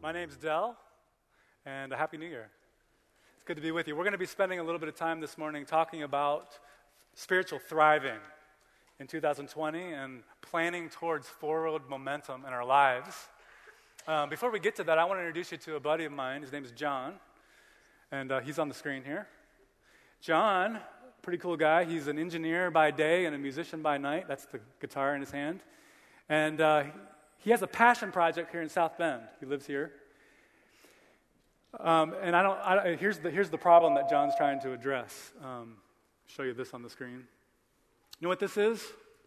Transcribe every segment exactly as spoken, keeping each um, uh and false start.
My name's Del, and a Happy New Year. It's good to be with you. We're going to be spending a little bit of time this morning talking about spiritual thriving in two thousand twenty and planning towards forward momentum in our lives. Um, before we get to that, I want to introduce you to a buddy of mine. His name is John, and uh, he's on the screen here. John, pretty cool guy. He's an engineer by day and a musician by night. That's the guitar in his hand. And uh, he has a passion project here in South Bend. He lives here. Um, and I don't. I, here's the here's the problem that John's trying to address. Um, show you this on the screen. You know what this is?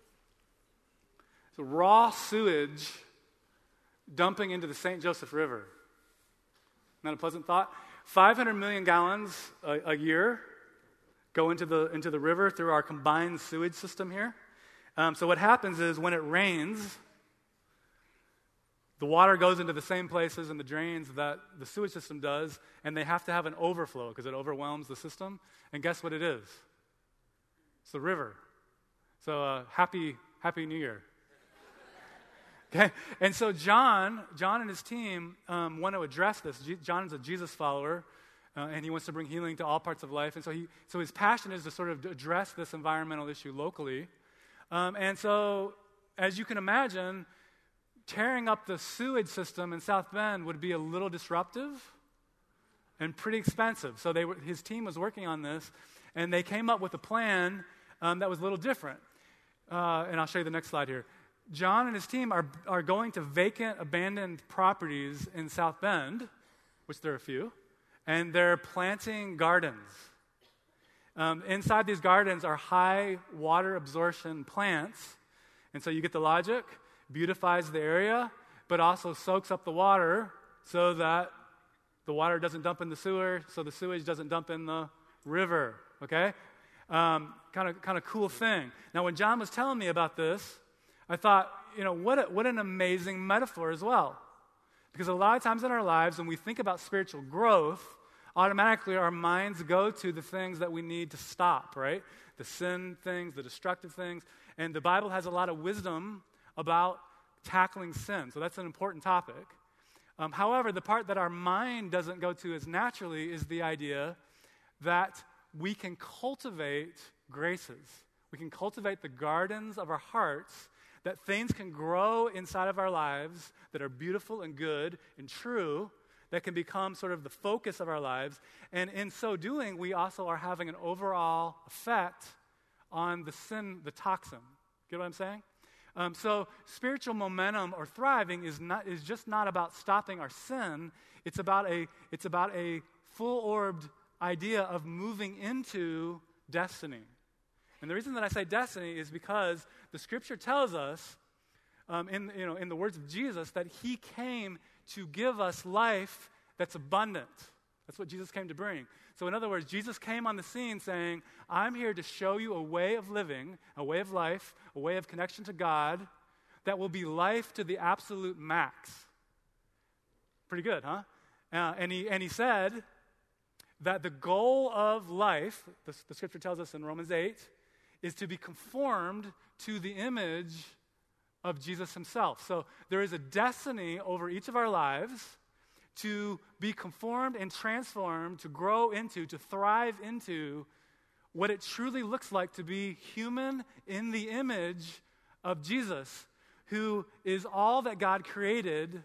It's a raw sewage dumping into the Saint Joseph River. Not a pleasant thought. five hundred million gallons a, a year go into the into the river through our combined sewage system here. Um, so what happens is when it rains, the water goes into the same places in the drains that the sewage system does, and they have to have an overflow because it overwhelms the system. And guess what it is? It's the river. So uh, happy happy New Year. Okay, and so John, John and his team um, want to address this. G- John is a Jesus follower, uh, and he wants to bring healing to all parts of life. And so he, so his passion is to sort of address this environmental issue locally. Um, and so, as you can imagine, tearing up the sewage system in South Bend would be a little disruptive and pretty expensive. So they were, his team was working on this, and they came up with a plan um, that was a little different. Uh, and I'll show you the next slide here. John and his team are, are going to vacant, abandoned properties in South Bend, which there are a few, and they're planting gardens. Um, inside these gardens are high water absorption plants, and so you get the logic. Beautifies the area, but also soaks up the water so that the water doesn't dump in the sewer, so the sewage doesn't dump in the river, okay? Kind of kind of cool thing. Now, when John was telling me about this, I thought, you know, what a, what an amazing metaphor as well. Because a lot of times in our lives, when we think about spiritual growth, automatically our minds go to the things that we need to stop, right? The sin things, the destructive things. And the Bible has a lot of wisdom about tackling sin. So that's an important topic. Um, however, the part that our mind doesn't go to as naturally is the idea that we can cultivate graces. We can cultivate the gardens of our hearts, that things can grow inside of our lives that are beautiful and good and true, that can become sort of the focus of our lives. And in so doing, we also are having an overall effect on the sin, the toxin. Get what I'm saying? Um, so spiritual momentum or thriving is not is just not about stopping our sin. It's about a it's about a full-orbed idea of moving into destiny. And the reason that I say destiny is because the Scripture tells us, um, in you know in the words of Jesus, that He came to give us life that's abundant. That's what Jesus came to bring. So in other words, Jesus came on the scene saying, I'm here to show you a way of living, a way of life, a way of connection to God that will be life to the absolute max. Pretty good, huh? Uh, and he and he said that the goal of life, the, the Scripture tells us in Romans eight, is to be conformed to the image of Jesus himself. So there is a destiny over each of our lives to be conformed and transformed, to grow into, to thrive into what it truly looks like to be human in the image of Jesus, who is all that God created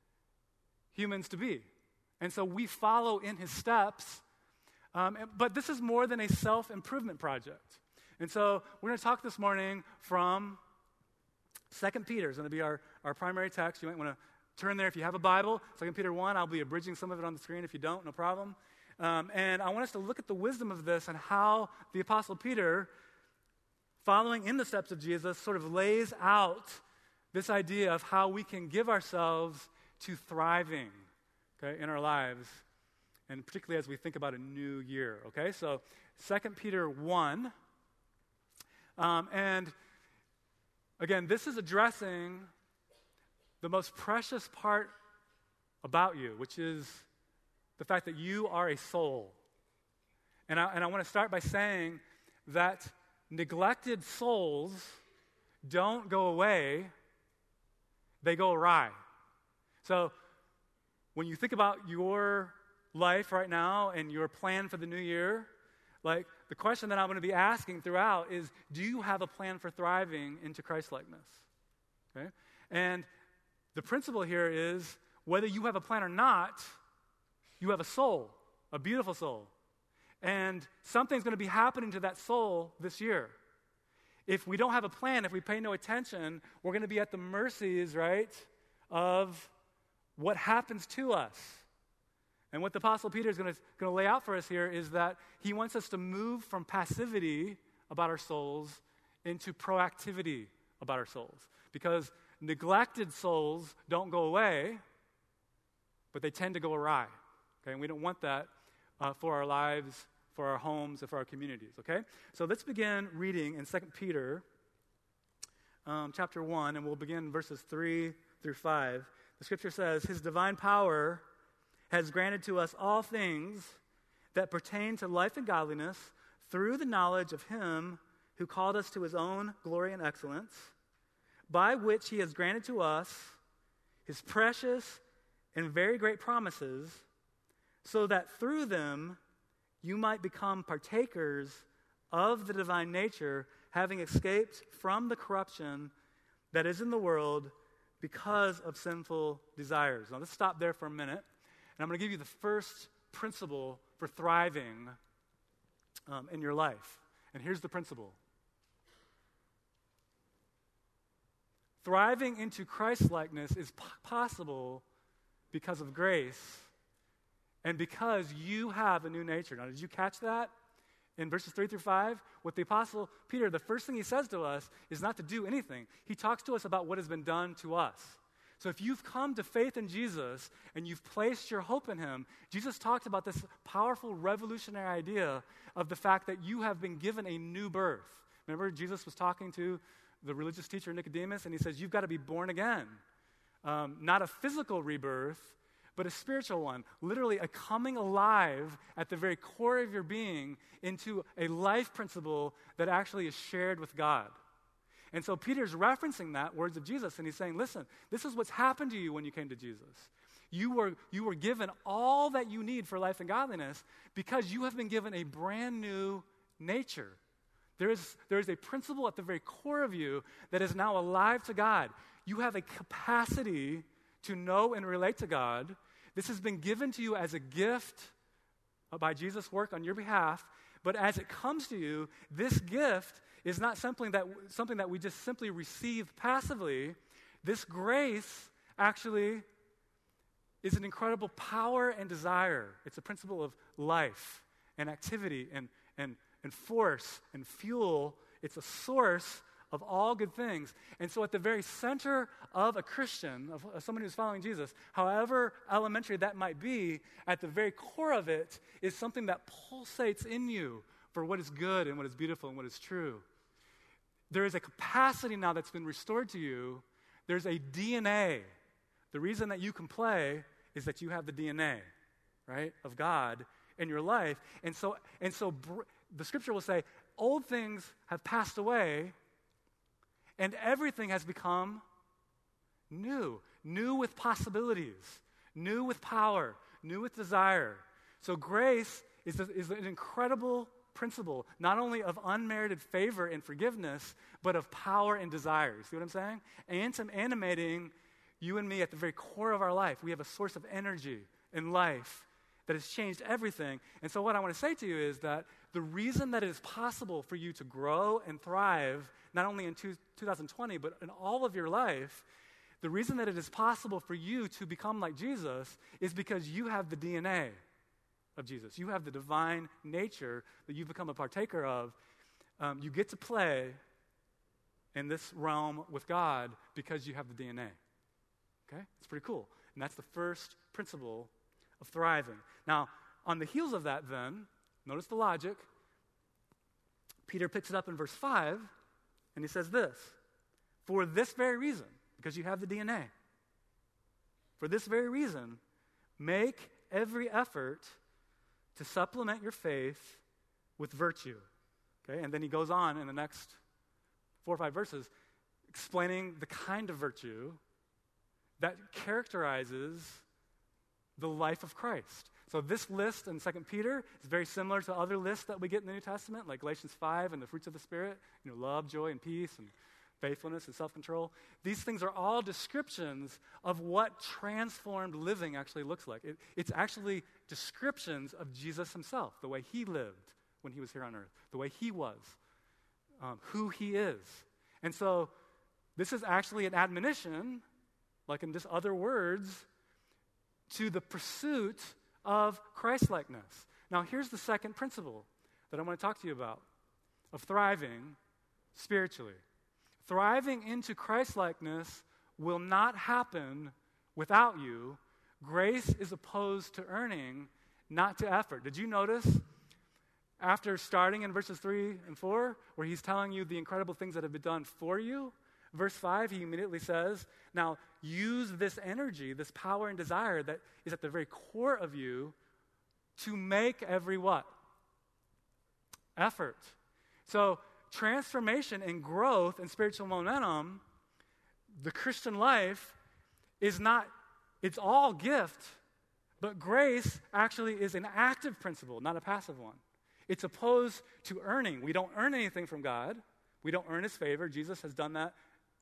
humans to be. And so we follow in his steps, um, but this is more than a self-improvement project. And so we're going to talk this morning from Second Peter. It's going to be our, our primary text. You might want to turn there if you have a Bible. Second Peter one, I'll be abridging some of it on the screen. If you don't, no problem. Um, and I want us to look at the wisdom of this and how the Apostle Peter, following in the steps of Jesus, sort of lays out this idea of how we can give ourselves to thriving, okay, in our lives, and particularly as we think about a new year, okay? So Second Peter one, um, and again, this is addressing the most precious part about you, which is the fact that you are a soul. And I, and I want to start by saying that neglected souls don't go away, they go awry. So when you think about your life right now and your plan for the new year, like the question that I'm going to be asking throughout is, do you have a plan for thriving into Christ-likeness? Okay? And the principle here is, whether you have a plan or not, you have a soul, a beautiful soul. And something's going to be happening to that soul this year. If we don't have a plan, if we pay no attention, we're going to be at the mercies, right, of what happens to us. And what the Apostle Peter is going to, going to lay out for us here is that he wants us to move from passivity about our souls into proactivity about our souls. Because neglected souls don't go away, but they tend to go awry. Okay? And we don't want that uh, for our lives, for our homes, and for our communities. Okay? So let's begin reading in Second Peter um, chapter one, and we'll begin verses three through five. The scripture says, "His divine power has granted to us all things that pertain to life and godliness through the knowledge of him who called us to his own glory and excellence, by which he has granted to us his precious and very great promises, so that through them you might become partakers of the divine nature, having escaped from the corruption that is in the world because of sinful desires." Now let's stop there for a minute. And I'm going to give you the first principle for thriving um, in your life. And here's the principle. Thriving into Christ-likeness is p- possible because of grace and because you have a new nature. Now, did you catch that? In verses three through five, with the Apostle Peter, the first thing he says to us is not to do anything. He talks to us about what has been done to us. So if you've come to faith in Jesus and you've placed your hope in him, Jesus talked about this powerful revolutionary idea of the fact that you have been given a new birth. Remember, Jesus was talking to the religious teacher Nicodemus, and he says, you've got to be born again. Um, not a physical rebirth, but a spiritual one. Literally a coming alive at the very core of your being into a life principle that actually is shared with God. And so Peter's referencing that, words of Jesus, and he's saying, listen, this is what's happened to you when you came to Jesus. You were, you were given all that you need for life and godliness because you have been given a brand new nature. There is, there is a principle at the very core of you that is now alive to God. You have a capacity to know and relate to God. This has been given to you as a gift by Jesus' work on your behalf, but as it comes to you, this gift is not something that, something that we just simply receive passively. This grace actually is an incredible power and desire. It's a principle of life and activity and, and, and force and fuel. It's a source of all good things. And so at the very center of a Christian, of, of someone who's following Jesus, however elementary that might be, at the very core of it is something that pulsates in you for what is good and what is beautiful and what is true. There is a capacity now that's been restored to you. There's a D N A. The reason that you can play is that you have the D N A, right, of God in your life. And so, and so br- the scripture will say, old things have passed away, and everything has become new. New with possibilities, new with power, new with desire. So grace is, a, is an incredible principle, not only of unmerited favor and forgiveness, but of power and desire. See what I'm saying? And animating you and me at the very core of our life. We have a source of energy in life that has changed everything. And so what I want to say to you is that the reason that it is possible for you to grow and thrive, not only in two, twenty twenty, but in all of your life, the reason that it is possible for you to become like Jesus is because you have the D N A of Jesus. You have the divine nature that you've become a partaker of. Um, you get to play in this realm with God because you have the D N A. Okay? It's pretty cool. And that's the first principle of thriving. Now, on the heels of that then, notice the logic. Peter picks it up in verse five, and he says this, for this very reason, because you have the D N A, for this very reason, make every effort to supplement your faith with virtue. Okay? And then he goes on in the next four or five verses explaining the kind of virtue that characterizes the life of Christ. So this list in Second Peter is very similar to other lists that we get in the New Testament, like Galatians five and the fruits of the Spirit, you know, love, joy, and peace, and faithfulness and self-control. These things are all descriptions of what transformed living actually looks like. It, it's actually descriptions of Jesus himself, the way he lived when he was here on earth, the way he was, um, who he is. And so this is actually an admonition, like in just other words, to the pursuit of Christ-likeness. Now, here's the second principle that I want to talk to you about of thriving spiritually. Thriving into Christ-likeness will not happen without you. Grace is opposed to earning, not to effort. Did you notice after starting in verses three and four, where he's telling you the incredible things that have been done for you, verse five, he immediately says, now use this energy, this power and desire that is at the very core of you to make every what? Effort. So transformation and growth and spiritual momentum, the Christian life is not, it's all gift, but grace actually is an active principle, not a passive one. It's opposed to earning. We don't earn anything from God. We don't earn his favor. Jesus has done that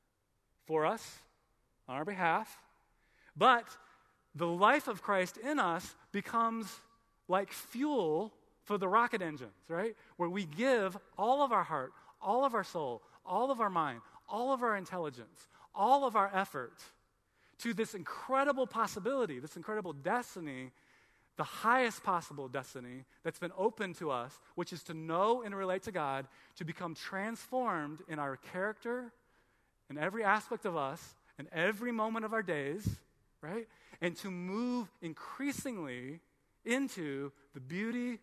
for us on our behalf. But the life of Christ in us becomes like fuel for the rocket engines, right? Where we give all of our heart, all of our soul, all of our mind, all of our intelligence, all of our effort to this incredible possibility, this incredible destiny, the highest possible destiny that's been open to us, which is to know and relate to God, to become transformed in our character, in every aspect of us, in every moment of our days, right? And to move increasingly into the beauty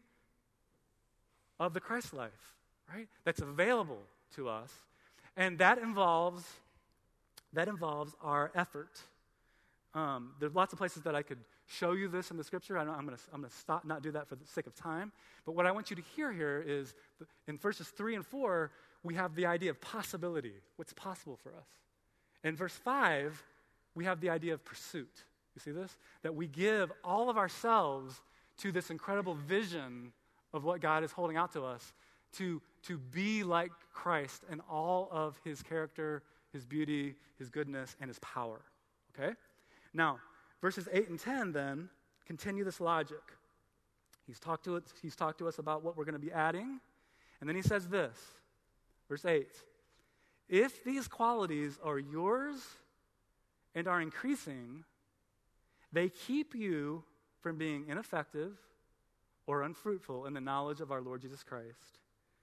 of the Christ life, right? That's available to us. And that involves that involves our effort. Um, there's lots of places that I could show you this in the scripture. I know I'm going to I'm going to stop, not do that for the sake of time. But what I want you to hear here is the, in verses three and four, we have the idea of possibility, what's possible for us. In verse five, we have the idea of pursuit. You see this? That we give all of ourselves to this incredible vision of what God is holding out to us, to, to be like Christ in all of his character, his beauty, his goodness, and his power. Okay? Now, verses eight and ten then continue this logic. He's talked to us, he's talked to us about what we're going to be adding, and then he says this, verse eight, if these qualities are yours and are increasing, they keep you from being ineffective or unfruitful in the knowledge of our Lord Jesus Christ.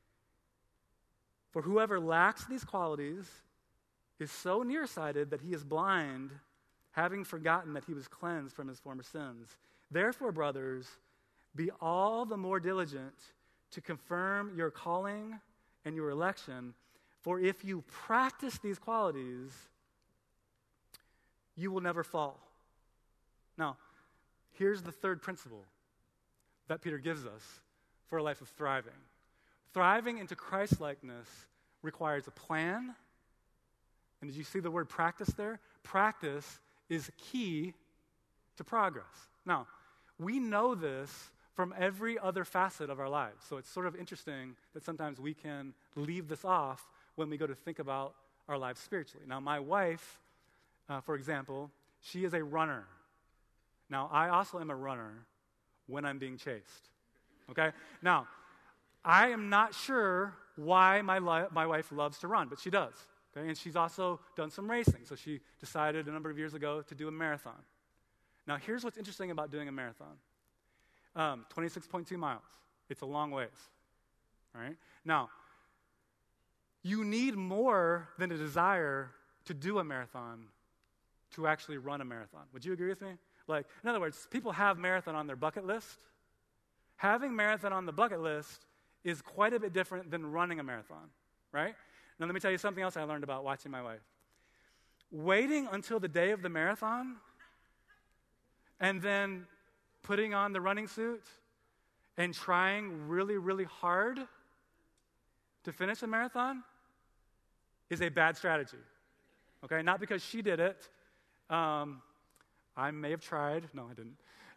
For whoever lacks these qualities is so nearsighted that he is blind, having forgotten that he was cleansed from his former sins. Therefore, brothers, be all the more diligent to confirm your calling and your election, for if you practice these qualities, you will never fall. Now, here's the third principle that Peter gives us for a life of thriving. Thriving into Christ-likeness requires a plan. And did you see the word practice there? Practice is key to progress. Now, we know this from every other facet of our lives. So it's sort of interesting that sometimes we can leave this off when we go to think about our lives spiritually. Now, my wife, uh, for example, she is a runner. Now, I also am a runner when I'm being chased. Okay? Now, I am not sure why my, li- my wife loves to run, but she does. Okay? And she's also done some racing. So she decided a number of years ago to do a marathon. Now, here's what's interesting about doing a marathon. Um, twenty-six point two miles. It's a long ways. All right? Now, you need more than a desire to do a marathon to actually run a marathon. Would you agree with me? Like, in other words, people have marathon on their bucket list. Having marathon on the bucket list is quite a bit different than running a marathon, right? Now, let me tell you something else I learned about watching my wife. Waiting until the day of the marathon and then putting on the running suit and trying really, really hard to finish a marathon is a bad strategy, okay? Not because she did it. Um, I may have tried. No, I didn't.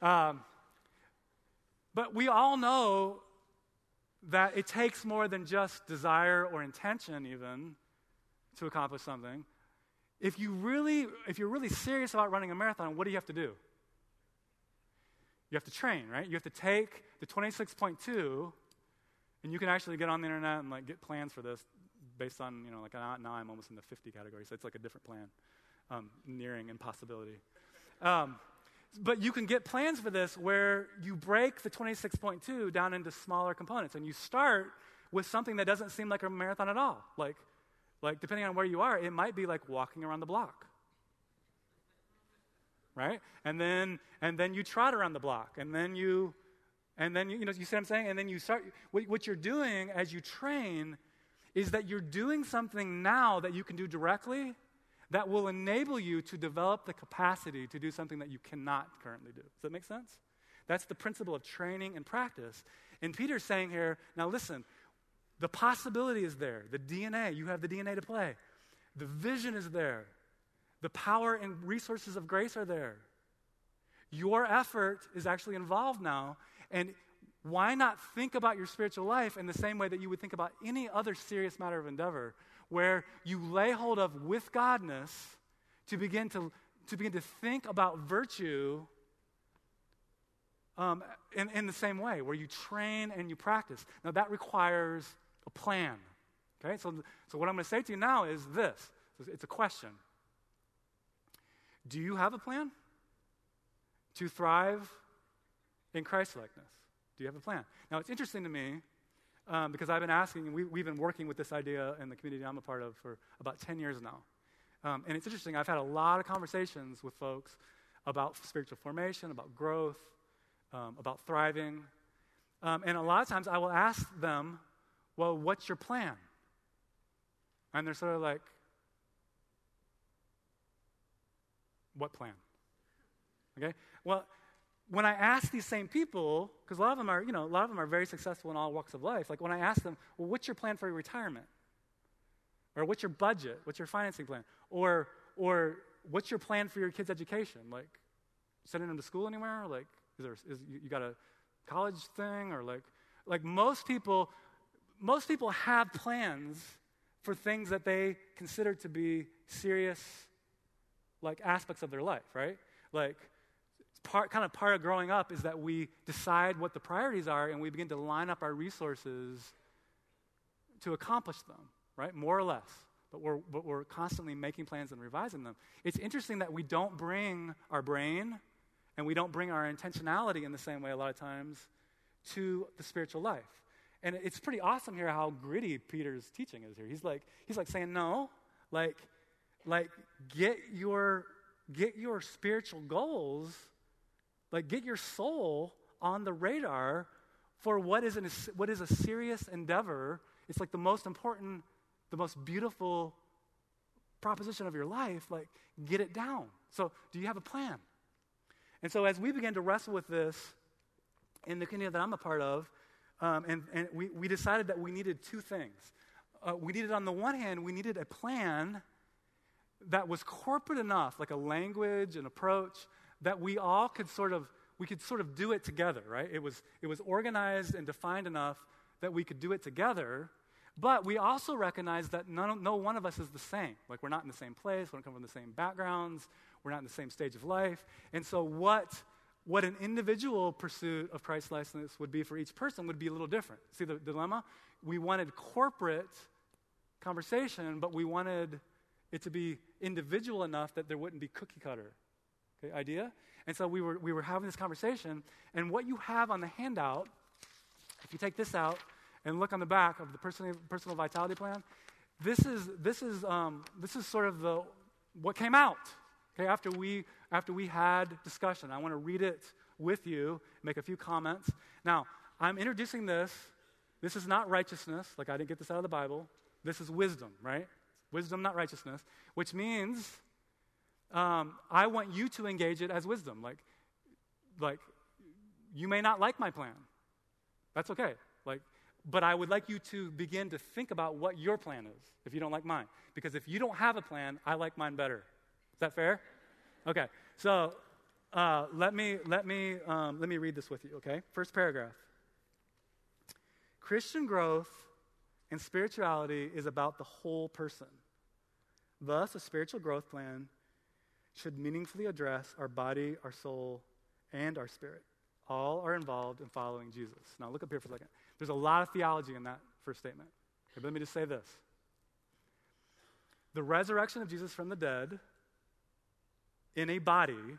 Um, but we all know that it takes more than just desire or intention even to accomplish something. If you really, if you're really serious about running a marathon, what do you have to do? You have to train, right? You have to take the twenty-six point two, and you can actually get on the internet and like get plans for this based on, you know, like now I'm almost in the fifty category, so it's like a different plan, um, nearing impossibility. Um, but you can get plans for this where you break the twenty-six point two down into smaller components, and you start with something that doesn't seem like a marathon at all. Like, like depending on where you are, it might be like walking around the block. Right? And then and then you trot around the block, and then you and then you, you know you see what I'm saying? And then you start what, what you're doing as you train is that you're doing something now that you can do directly that will enable you to develop the capacity to do something that you cannot currently do. Does that make sense? That's the principle of training and practice. And Peter's saying here, now listen, the possibility is there. The D N A, you have the D N A to play. The vision is there. The power and resources of grace are there. Your effort is actually involved now, and why not think about your spiritual life in the same way that you would think about any other serious matter of endeavor, where you lay hold of with Godness to begin to, to begin to think about virtue um, in, in the same way, where you train and you practice. Now that requires a plan. Okay, so, so what I'm going to say to you now is this. It's a question. Do you have a plan to thrive in Christ-likeness? Do you have a plan? Now, it's interesting to me um, because I've been asking, and we, we've been working with this idea in the community I'm a part of for about ten years now. Um, and it's interesting, I've had a lot of conversations with folks about spiritual formation, about growth, um, about thriving. Um, and a lot of times I will ask them, well, what's your plan? And they're sort of like, what plan? Okay? Well, when I ask these same people, because a lot of them are, you know, a lot of them are very successful in all walks of life. Like when I ask them, well, what's your plan for your retirement? Or what's your budget? What's your financing plan? Or or what's your plan for your kids' education? Like sending them to school anywhere? Like is there is you, you got a college thing? Or like like most people most people have plans for things that they consider to be serious like aspects of their life, right? Like part, kind of part of growing up is that we decide what the priorities are and we begin to line up our resources to accomplish them, right? More or less. But we're, but we're constantly making plans and revising them. It's interesting that we don't bring our brain and we don't bring our intentionality in the same way a lot of times to the spiritual life. And it's pretty awesome here how gritty Peter's teaching is here. He's like, he's like saying, no, like, like get your get your spiritual goals, like get your soul on the radar for what is an, what is a serious endeavor. It's like the most important, the most beautiful proposition of your life. Like get it down. So do you have a plan? And so as we began to wrestle with this in the community that I'm a part of, um, and, and we, we decided that we needed two things. Uh, we needed, on the one hand, we needed a plan that was corporate enough, like a language, an approach, that we all could sort of, we could sort of do it together, right? It was, it was organized and defined enough that we could do it together, but we also recognize that none, no one of us is the same. Like we're not in the same place, we don't come from the same backgrounds, we're not in the same stage of life, and so what, what an individual pursuit of Christ-likeness would be for each person would be a little different. See the dilemma? We wanted corporate conversation, but we wanted it to be individual enough that there wouldn't be cookie cutter, okay, idea. And so we were we were having this conversation, and what you have on the handout, if you take this out and look on the back of the personal personal vitality plan, this is this is um, this is sort of the what came out. Okay, after we after we had discussion, I want to read it with you, make a few comments. Now, I'm introducing this. This is not righteousness, like I didn't get this out of the Bible. This is wisdom, right? Wisdom, not righteousness, which means um, I want you to engage it as wisdom. Like, like you may not like my plan. That's okay. Like, but I would like you to begin to think about what your plan is if you don't like mine. Because if you don't have a plan, I like mine better. Is that fair? Okay. So, Uh, let me let me um, let me read this with you. Okay, first paragraph. Christian growth and spirituality is about the whole person. Thus, a spiritual growth plan should meaningfully address our body, our soul, and our spirit. All are involved in following Jesus. Now, look up here for a second. There's a lot of theology in that first statement. Okay, but let me just say this. The resurrection of Jesus from the dead in a body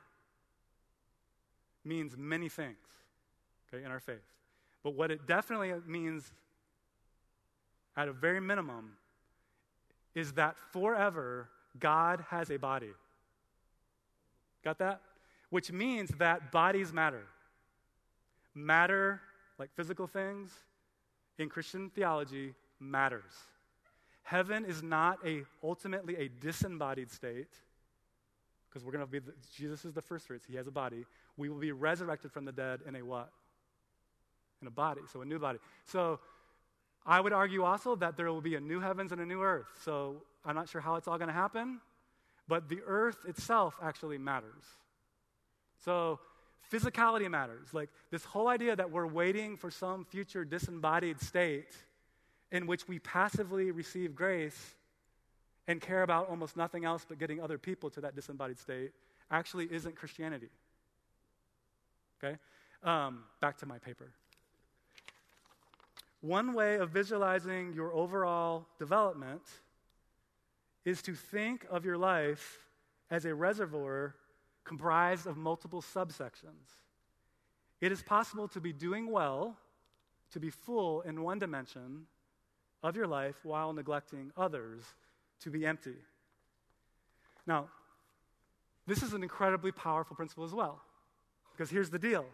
means many things, okay, in our faith. But what it definitely means, at a very minimum, is that forever God has a body. Got that? Which means that bodies matter. Matter, like physical things, in Christian theology, matters. Heaven is not a ultimately a disembodied state, because we're going to be, the, Jesus is the first fruits. He has a body. We will be resurrected from the dead in a what? In a body, so a new body. So I would argue also that there will be a new heavens and a new earth. So I'm not sure how it's all going to happen, but the earth itself actually matters. So physicality matters. Like this whole idea that we're waiting for some future disembodied state in which we passively receive grace and care about almost nothing else but getting other people to that disembodied state actually isn't Christianity. Okay? Um, back to my paper. One way of visualizing your overall development is to think of your life as a reservoir comprised of multiple subsections. It is possible to be doing well, to be full in one dimension of your life while neglecting others to be empty. Now, this is an incredibly powerful principle as well, because here's the deal.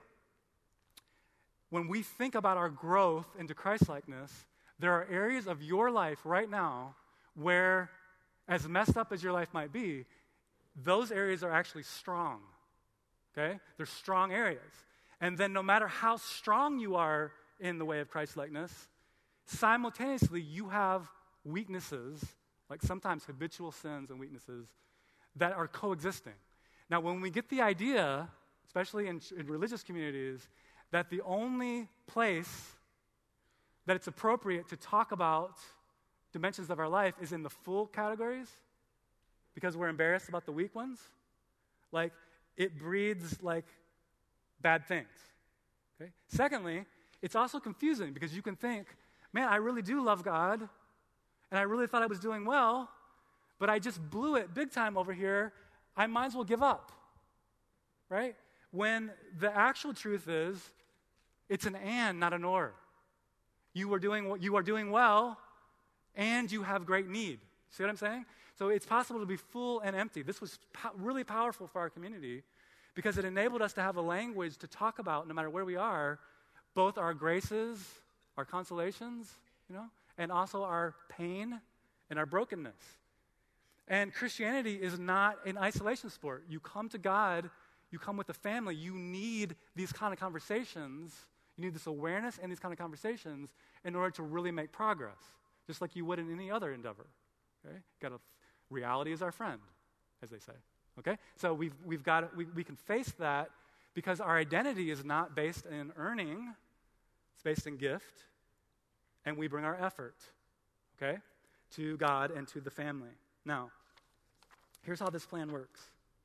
When we think about our growth into Christ-likeness, there are areas of your life right now where, as messed up as your life might be, those areas are actually strong, okay? They're strong areas. And then no matter how strong you are in the way of Christ-likeness, simultaneously you have weaknesses, like sometimes habitual sins and weaknesses, that are coexisting. Now, when we get the idea, especially in, in religious communities, that the only place that it's appropriate to talk about dimensions of our life is in the full categories, because we're embarrassed about the weak ones, like, it breeds, like, bad things, okay? Secondly, it's also confusing, because you can think, man, I really do love God, and I really thought I was doing well, but I just blew it big time over here. I might as well give up, right? When the actual truth is, it's an and, not an or. You are doing you are doing well, and you have great need. See what I'm saying? So it's possible to be full and empty. This was po- really powerful for our community because it enabled us to have a language to talk about, no matter where we are, both our graces, our consolations, you know, and also our pain and our brokenness. And Christianity is not an isolation sport. You come to God, you come with a family, you need these kind of conversations. You need this awareness and these kind of conversations in order to really make progress, just like you would in any other endeavor. Okay? Got to, reality is our friend, as they say. Okay? So we've we've got we we can face that because our identity is not based in earning; it's based in gift, and we bring our effort, okay, to God and to the family. Now, here's how this plan works.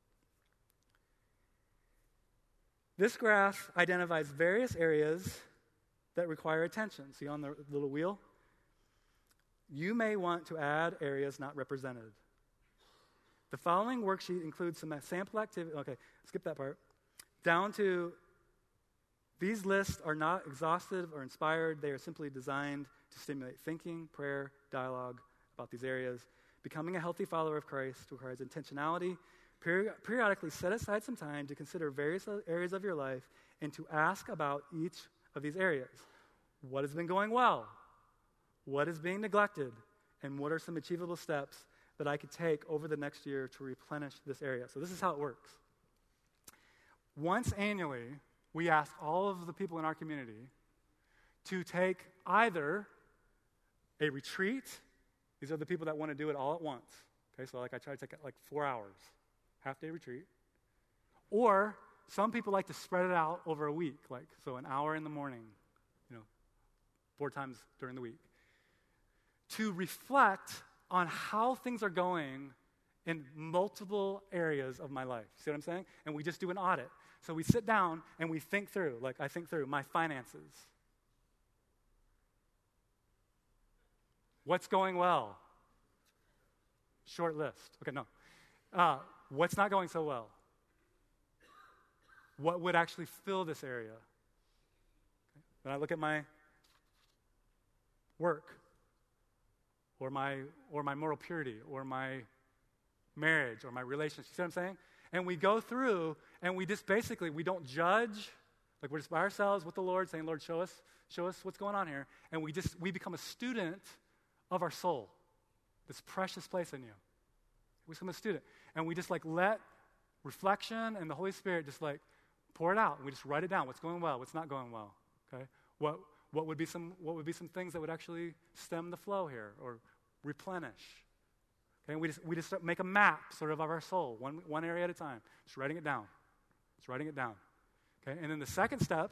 This graph identifies various areas that require attention. See on the little wheel? You may want to add areas not represented. The following worksheet includes some sample activity. Okay, skip that part. Down to, these lists are not exhaustive or inspired. They are simply designed to stimulate thinking, prayer, dialogue about these areas. Becoming a healthy follower of Christ requires intentionality. Peri- periodically set aside some time to consider various areas of your life and to ask about each of these areas. What has been going well? What is being neglected? And what are some achievable steps that I could take over the next year to replenish this area? So this is how it works. Once annually, we ask all of the people in our community to take either a retreat. These are the people that want to do it all at once. Okay, so like I try to take like four hours, half-day retreat. Or some people like to spread it out over a week, like, so an hour in the morning, you know, four times during the week, to reflect on how things are going in multiple areas of my life. See what I'm saying? And we just do an audit. So we sit down and we think through, like I think through my finances. What's going well? Short list. Okay, no. Uh, what's not going so well? What would actually fill this area? Okay. Then I look at my work, or my or my moral purity, or my marriage, or my relationship. You see what I'm saying? And we go through, and we just basically, we don't judge. Like, we're just by ourselves with the Lord, saying, Lord, show us, show us what's going on here. And we just, we become a student of our soul, this precious place in you. We become a student. And we just, like, let reflection and the Holy Spirit just, like, pour it out. And we just write it down. What's going well? What's not going well? Okay? What what would be some what would be some things that would actually stem the flow here or replenish? Okay, and we just we just make a map sort of of our soul, one one area at a time. Just writing it down. Just writing it down. Okay, and then the second step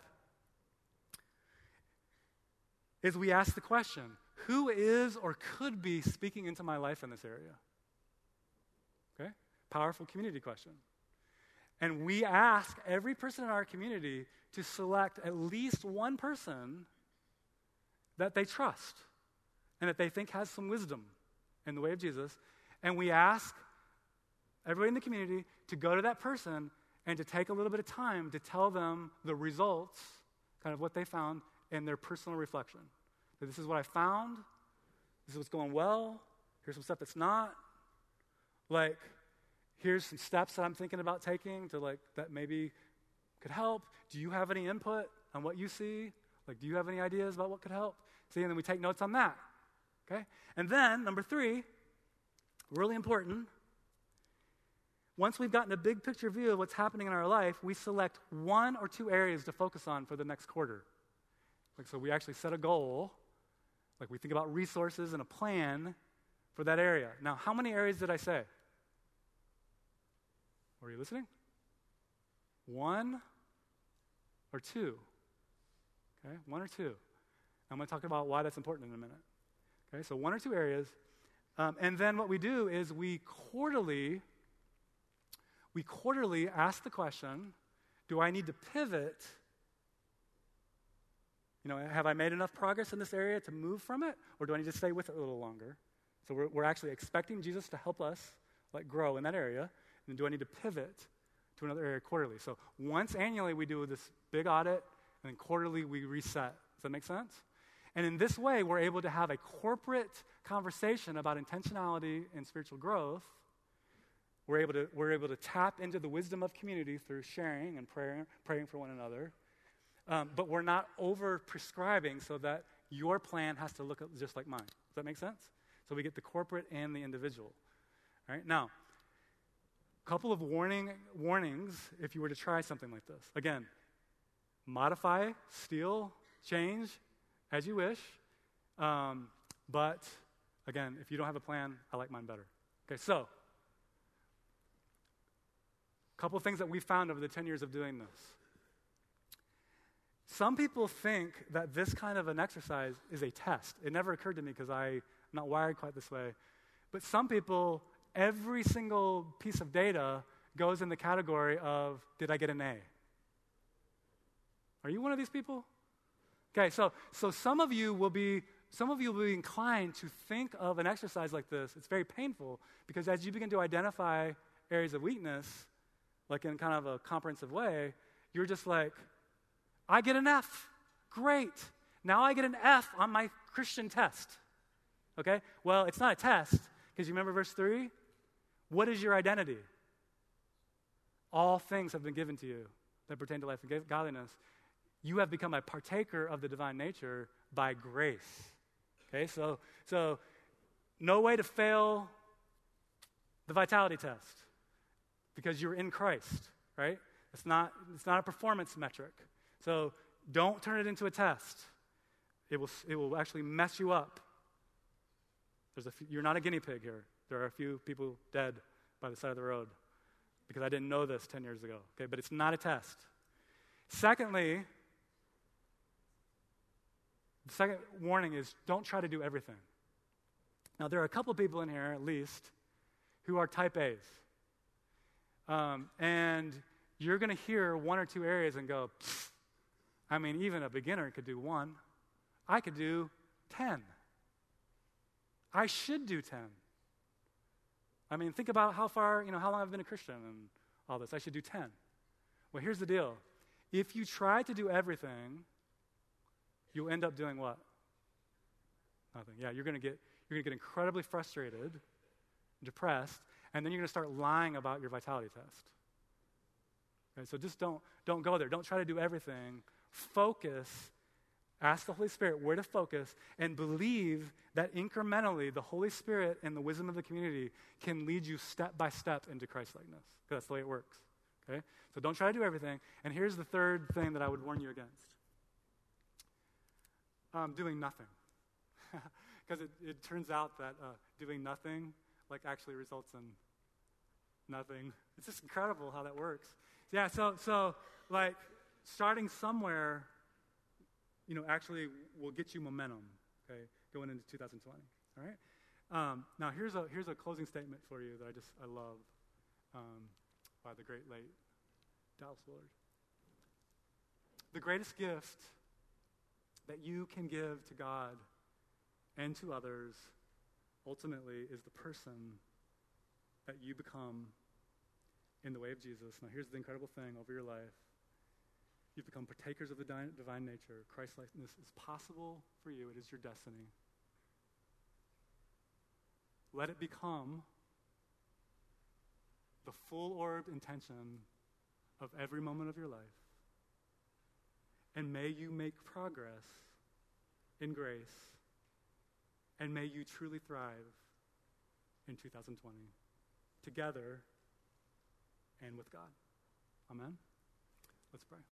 is we ask the question, who is or could be speaking into my life in this area? Okay? Powerful community question. And we ask every person in our community to select at least one person that they trust and that they think has some wisdom in the way of Jesus. And we ask everybody in the community to go to that person and to take a little bit of time to tell them the results, kind of what they found in their personal reflection. So this is what I found. This is what's going well. Here's some stuff that's not. Like, here's some steps that I'm thinking about taking to, like, that maybe could help. Do you have any input on what you see? Like, do you have any ideas about what could help? See, and then we take notes on that. Okay? And then, number three, really important, once we've gotten a big picture view of what's happening in our life, we select one or two areas to focus on for the next quarter. Like, so we actually set a goal. Like, we think about resources and a plan for that area. Now, how many areas did I say? Were you listening? One or two? Okay, one or two. I'm going to talk about why that's important in a minute. Okay, so one or two areas. Um, and then what we do is we quarterly, we quarterly ask the question, do I need to pivot? You know, have I made enough progress in this area to move from it? Or do I need to stay with it a little longer? So we're, we're actually expecting Jesus to help us, like, grow in that area. And do I need to pivot to another area quarterly? So once annually we do this big audit, and then quarterly we reset. Does that make sense? And in this way, we're able to have a corporate conversation about intentionality and spiritual growth. We're able to, we're able to tap into the wisdom of community through sharing and praying, praying for one another. Um, but we're not over-prescribing so that your plan has to look just like mine. Does that make sense? So we get the corporate and the individual. All right? Now, a couple of warning warnings if you were to try something like this. Again, modify, steal, change as you wish. Um, but, again, if you don't have a plan, I like mine better. Okay, so, a couple of things that we found over the ten years of doing this. Some people think that this kind of an exercise is a test. It never occurred to me because I'm not wired quite this way. But some people, every single piece of data goes in the category of, did I get an A? Are you one of these people? Okay, so so some of you will be some of you will be inclined to think of an exercise like this. It's very painful because as you begin to identify areas of weakness, like in kind of a comprehensive way, you're just like, I get an F. Great. Now I get an F on my Christian test. Okay? Well, it's not a test because you remember verse three? What is your identity? All things have been given to you that pertain to life and godliness. You have become a partaker of the divine nature by grace. Okay, so so no way to fail the vitality test because you're in Christ, right? It's not it's not a performance metric. So don't turn it into a test. It will it will actually mess you up. There's a few, you're not a guinea pig here. There are a few people dead by the side of the road because I didn't know this ten years ago, okay? But it's not a test. Secondly, the second warning is don't try to do everything. Now, there are a couple people in here, at least, who are type A's. Um, and you're going to hear one or two areas and go, I mean, even a beginner could do one. I could do ten. I should do ten. I mean, think about how far, you know, how long I've been a Christian and all this. I should do ten. Well, here's the deal. If you try to do everything, you'll end up doing what? Nothing. Yeah, you're going to get you're going to get incredibly frustrated, depressed, and then you're going to start lying about your vitality test. Okay, so just don't don't go there. Don't try to do everything. Focus. Ask the Holy Spirit where to focus, and believe that incrementally the Holy Spirit and the wisdom of the community can lead you step by step into Christ-likeness, because that's the way it works. Okay? So don't try to do everything. And here's the third thing that I would warn you against. Um, doing nothing. Because it, it turns out that uh, doing nothing like actually results in nothing. It's just incredible how that works. Yeah, so so like starting somewhere, you know, actually will get you momentum, okay, going into two thousand twenty, all right? Um, now, here's a here's a closing statement for you that I just, I love, um, by the great late Dallas Willard. The greatest gift that you can give to God and to others, ultimately, is the person that you become in the way of Jesus. Now, here's the incredible thing over your life. You've become partakers of the di- divine nature. Christ-likeness is possible for you. It is your destiny. Let it become the full-orbed intention of every moment of your life. And may you make progress in grace. And may you truly thrive in two thousand twenty, together and with God. Amen? Let's pray.